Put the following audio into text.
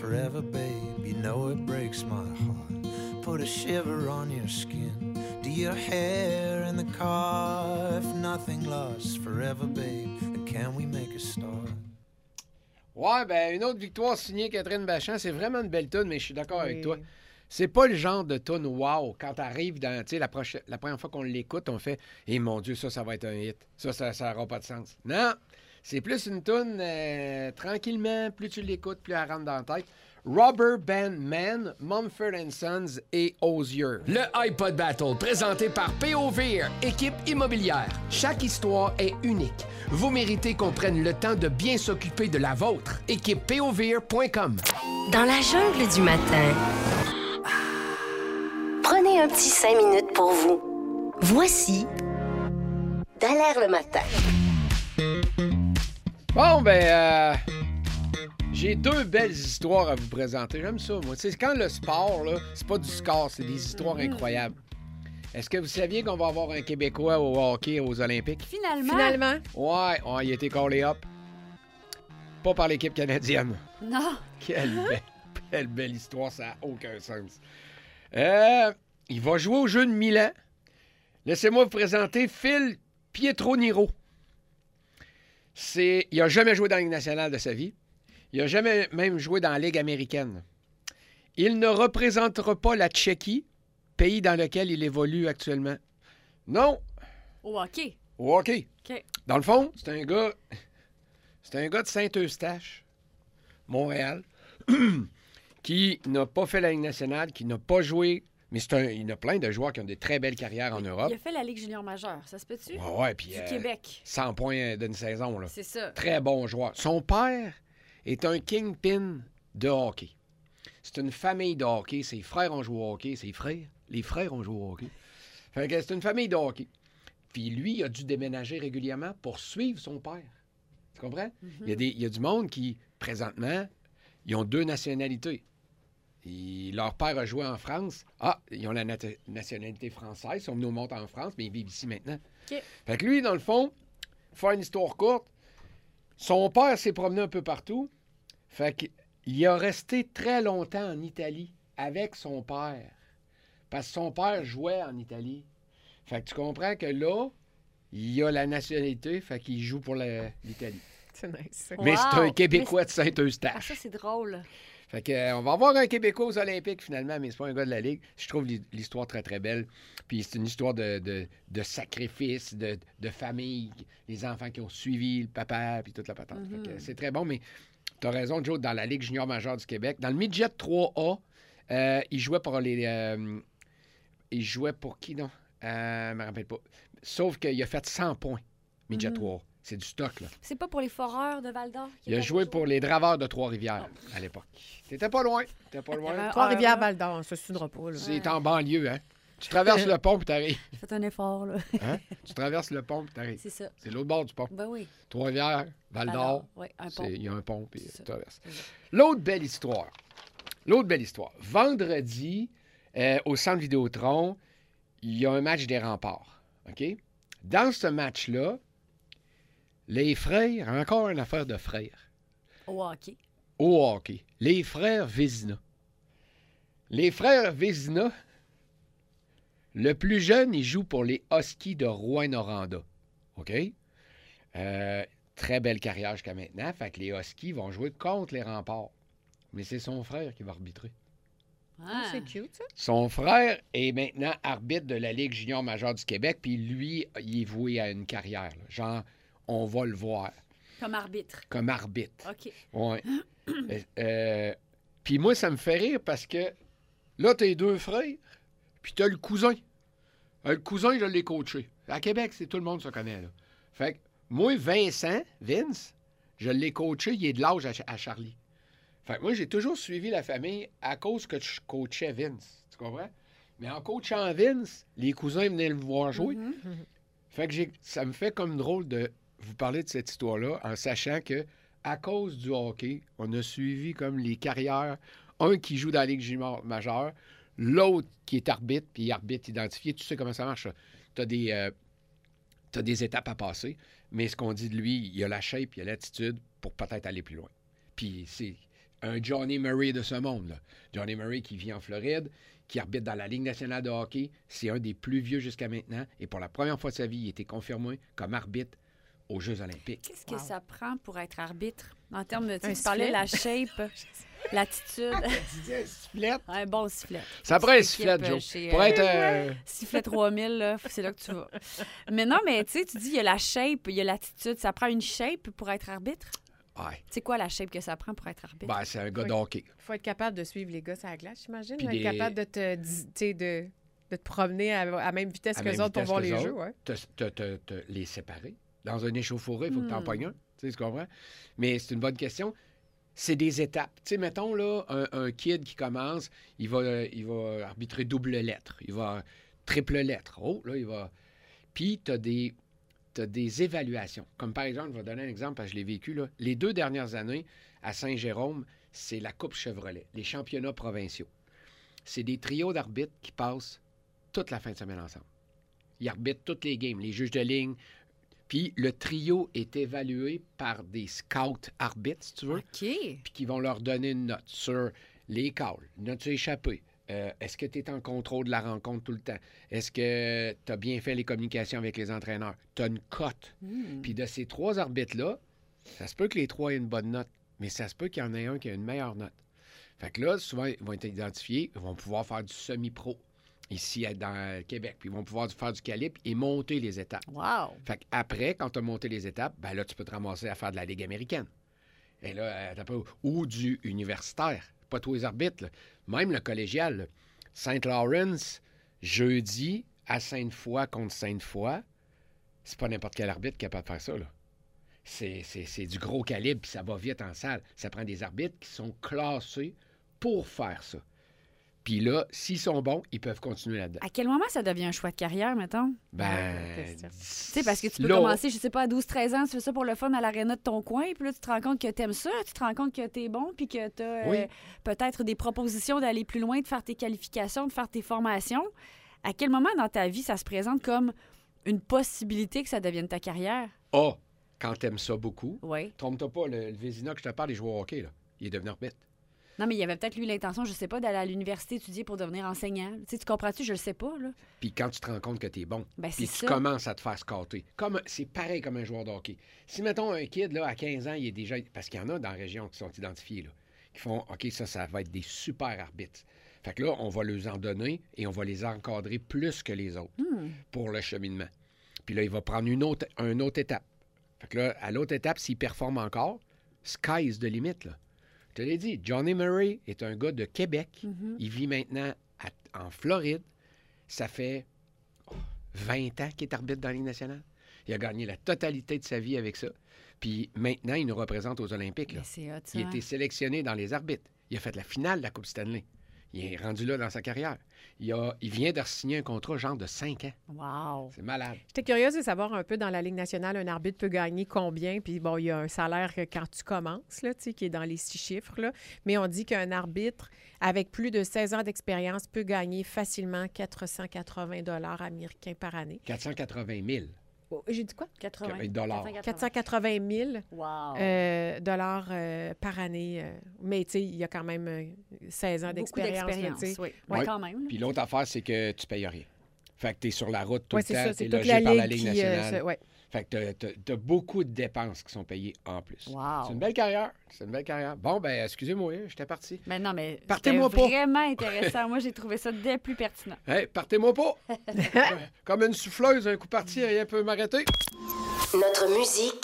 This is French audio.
forever, babe. You know it breaks my heart. Put a shiver on your skin. Do your hair in the car. If nothing lasts forever, babe, then can we make a start? Ouais, ben une autre victoire signée Catherine Bachand. C'est vraiment une belle toune, mais je suis d'accord avec toi. C'est pas le genre de tune wow. Quand t'arrives dans, tu sais, la première fois qu'on l'écoute, on fait « Eh mon Dieu, ça va être un hit. Ça n'aura pas de sens. » Non, c'est plus une tune tranquillement. Plus tu l'écoutes, plus elle rentre dans la tête. Rubber Band Man, Mumford & Sons et Osier. Le iPod Battle, présenté par POVR, équipe immobilière. Chaque histoire est unique. Vous méritez qu'on prenne le temps de bien s'occuper de la vôtre. Équipe POVR.com. Dans la jungle du matin, prenez un petit 5 minutes pour vous. Voici Dallaire le matin. Bon, ben, j'ai deux belles histoires à vous présenter. J'aime ça, moi. C'est quand le sport, là, c'est pas du score, c'est des histoires incroyables. Est-ce que vous saviez qu'on va avoir un Québécois au hockey aux Olympiques? Finalement. Ouais, il a été callé up. Pas par l'équipe canadienne. Non. Quelle belle histoire, ça n'a aucun sens. Il va jouer au jeu de Milan. Laissez-moi vous présenter Phil Pietroniro. Il n'a jamais joué dans la Ligue nationale de sa vie. Il n'a jamais même joué dans la Ligue américaine. Il ne représentera pas la Tchéquie, pays dans lequel il évolue actuellement. Non. Au hockey. Au hockey. OK. Dans le fond, c'est un gars de Saint-Eustache, Montréal, qui n'a pas fait la Ligue nationale, qui n'a pas joué. Mais il y en a plein de joueurs qui ont des très belles carrières en Europe. Il a fait la Ligue junior majeure, ça se peut-tu? Ouais, puis Du Québec. 100 points d'une saison, là. C'est ça. Très bon joueur. Son père est un kingpin de hockey. C'est une famille de hockey. Ses frères ont joué au hockey. Les frères ont joué au hockey. Fait que c'est une famille de hockey. Puis lui, il a dû déménager régulièrement pour suivre son père. Tu comprends? Mm-hmm. Il y a du monde qui, présentement, ils ont deux nationalités. Leur père a joué en France. Ils ont la nationalité française. Ils sont venus au monde en France, mais ils vivent ici maintenant. OK. Fait que lui, dans le fond, pour faire une histoire courte, son père s'est promené un peu partout. Fait qu'il a resté très longtemps en Italie avec son père. Parce que son père jouait en Italie. Fait que tu comprends que là, il a la nationalité, fait qu'il joue pour l'Italie. C'est nice. Mais Wow! c'est un Québécois de Ah, Saint-Eustache. ça, c'est drôle. Fait que, on va avoir un Québécois aux Olympiques, finalement, mais c'est pas un gars de la Ligue. Je trouve l'histoire très, très belle. Puis c'est une histoire de sacrifice, de famille, les enfants qui ont suivi le papa, puis toute la patente. Fait que c'est très bon, mais t'as raison, Joe, dans la Ligue junior majeure du Québec. Dans le midget 3A, il jouait pour les... il jouait pour qui, non? Je me rappelle pas. Sauf qu'il a fait 100 points, midget 3A. C'est du stock, là. C'est pas pour les foreurs de Val-d'Or? Il a joué pour les Draveurs de Trois-Rivières à l'époque. T'étais pas loin. Trois-Rivières, Val-d'Or, on se souviendra pas. Là. C'est en banlieue, hein? Tu traverses le pont puis t'arrives. Faites un effort, là. Hein? Tu traverses le pont puis t'arrives. C'est ça. C'est l'autre bord du pont. Ben oui. Trois-Rivières, Val-d'Or. Oui, un pont. Il y a un pont puis C'est tu ça. traverses. L'autre belle histoire. Vendredi, au Centre Vidéotron, il y a un match des Remparts. OK? Dans ce match-là, les frères, encore une affaire de frères. Au hockey. Au hockey. Les frères Vézina. Les frères Vézina, le plus jeune, il joue pour les Huskies de Rouyn-Noranda. OK? Très belle carrière jusqu'à maintenant. Fait que les Huskies vont jouer contre les Remparts. Mais c'est son frère qui va arbitrer. Ah, C'est cute, ça. Son frère est maintenant arbitre de la Ligue junior majeure du Québec, puis lui, il est voué à une carrière. Là. Genre, on va le voir Comme arbitre. comme arbitre. OK. Ouais. Puis moi, ça me fait rire parce que là, t'as les deux frères, puis t'as le cousin. Le cousin, je l'ai coaché. À Québec, c'est tout le monde se connaît, là. Fait que moi, Vince, je l'ai coaché, il est de l'âge à Charlie. Fait que moi, j'ai toujours suivi la famille à cause que je coachais Vince. Tu comprends? Mais en coachant Vince, les cousins venaient le voir jouer. Fait que ça me fait comme drôle de vous parler de cette histoire-là en sachant que à cause du hockey, on a suivi comme les carrières. Un qui joue dans la Ligue junior majeure, l'autre qui est arbitre, puis arbitre identifié. Tu sais comment ça marche, tu as des étapes à passer, mais ce qu'on dit de lui, il a la shape, il a l'attitude pour peut-être aller plus loin. Puis c'est un Johnny Murray de ce monde. Là. Johnny Murray qui vit en Floride, qui arbitre dans la Ligue nationale de hockey. C'est un des plus vieux jusqu'à maintenant. Et pour la première fois de sa vie, il a été confirmé comme arbitre aux Jeux olympiques. Qu'est-ce que ça prend pour être arbitre? En termes de, Un tu parlais de sifflet? la shape, l'attitude. Sifflet? Un bon sifflet. Ça prend un Petite sifflet, équipe, Joe. chez, Pour être... Sifflet 3000, là, c'est là que tu vas. Mais non, mais tu sais, tu dis, il y a la shape, il y a l'attitude. Ça prend une shape pour être arbitre? Ouais. C'est quoi la shape que ça prend pour être arbitre? Ben, c'est un gars Oui. de hockey. Il faut être capable de suivre les gars sur la glace, j'imagine. Puis Être des- capable de de te promener à la même vitesse À que les même autres pour vitesse voir qu'eux les autres. jeux. Ouais. Te les séparer. Dans un échauffouré, il faut que tu en pognes un. Tu sais, tu comprends? Mais c'est une bonne question. C'est des étapes. Tu sais, mettons, là, un kid qui commence, il va arbitrer double lettre. Il va triple lettre. Oh, là, il va... Puis, tu as des évaluations. Comme par exemple, je vais donner un exemple parce que je l'ai vécu, là. Les 2 dernières années, à Saint-Jérôme, c'est la Coupe Chevrolet, les championnats provinciaux. C'est des trios d'arbitres qui passent toute la fin de semaine ensemble. Ils arbitrent toutes les games, les juges de ligne. Puis le trio est évalué par des scouts arbitres, si tu veux, OK. puis qui vont leur donner une note sur les calls, une note sur échappé. Est-ce que tu es en contrôle de la rencontre tout le temps? Est-ce que tu as bien fait les communications avec les entraîneurs? Tu as une cote. Puis de ces 3 arbitres-là, ça se peut que les 3 aient une bonne note, mais ça se peut qu'il y en ait un qui a une meilleure note. Fait que là, souvent, ils vont être identifiés, ils vont pouvoir faire du semi-pro ici dans le Québec, puis ils vont pouvoir faire du calibre et monter les étapes. Wow. Fait qu'après, quand tu as monté les étapes, ben là, tu peux te ramasser à faire de la Ligue américaine. Et là, ou du universitaire. Pas tous les arbitres, là. Même le collégial. Là. Saint Lawrence, jeudi, à Sainte-Foy contre Sainte-Foy, c'est pas n'importe quel arbitre qui est capable de faire ça. Là. C'est du gros calibre, puis ça va vite en salle. Ça prend des arbitres qui sont classés pour faire ça. Puis là, s'ils sont bons, ils peuvent continuer là-dedans. À quel moment ça devient un choix de carrière, mettons? Ben, question. Tu sais, parce que tu peux là, commencer, je sais pas, à 12-13 ans, tu fais ça pour le fun à l'aréna de ton coin, puis là, tu te rends compte que t'aimes ça, tu te rends compte que t'es bon, puis que t'as Oui. peut-être des propositions d'aller plus loin, de faire tes qualifications, de faire tes formations. À quel moment dans ta vie ça se présente comme une possibilité que ça devienne ta carrière? A, quand t'aimes ça beaucoup, Oui. trompe-toi pas, le Vézina que je te parle, il joue au hockey, là. Il est devenu arbitre. Non, mais il y avait peut-être, lui, l'intention, je sais pas, d'aller à l'université étudier pour devenir enseignant. Tu sais, tu comprends-tu? Je le sais pas, là. Puis quand tu te rends compte que tu es bon, Ben, puis c'est tu ça. commences à te faire scatter. C'est pareil comme un joueur de hockey. Si, mettons, un kid, là, à 15 ans, il est déjà... Parce qu'il y en a dans la région qui sont identifiés, là, qui font, OK, ça va être des super arbitres. Fait que là, on va les en donner et on va les encadrer plus que les autres pour le cheminement. Puis là, il va prendre une autre étape. Fait que là, à l'autre étape, s'il performe encore, sky is the limit, là. Je te l'ai dit, Johnny Murray est un gars de Québec. Il vit maintenant en Floride. Ça fait 20 ans qu'il est arbitre dans la Ligue nationale. Il a gagné la totalité de sa vie avec ça. Puis maintenant, il nous représente aux Olympiques. Là. Mais c'est hot, ça. Il a été sélectionné dans les arbitres. Il a fait la finale de la Coupe Stanley. Il est rendu là dans sa carrière. Il vient de signer un contrat genre de 5 ans. Wow. C'est malade. J'étais curieuse de savoir un peu dans la Ligue nationale, un arbitre peut gagner combien. Puis bon, il y a un salaire que quand tu commences, là, tu sais, qui est dans les 6 chiffres. Là. Mais on dit qu'un arbitre avec plus de 16 ans d'expérience peut gagner facilement 480 $ américains par année. 480 000 Oh, j'ai dit quoi? 80 dollars. 480 000 Wow. dollars par année. Mais tu sais, il y a quand même 16 ans Beaucoup d'expérience. là, d'expérience, tu sais. oui. Ouais. Ouais, quand même. Puis l'autre affaire, c'est que tu payes rien. Fait que tu es sur la route tout Oui, le c'est temps. ça. Tu C'est es toute logé la par la Ligue Ligue qui... nationale. ouais. Fait que tu as beaucoup de dépenses qui sont payées en plus. Wow. C'est une belle carrière. C'est une belle carrière. Bon, ben excusez-moi, j'étais parti. Mais non, mais Partez-moi c'était pas. vraiment intéressant. Moi, j'ai trouvé ça dès plus pertinent. Hey, partez-moi pas! Comme une souffleuse, un coup parti, rien peut m'arrêter. Notre musique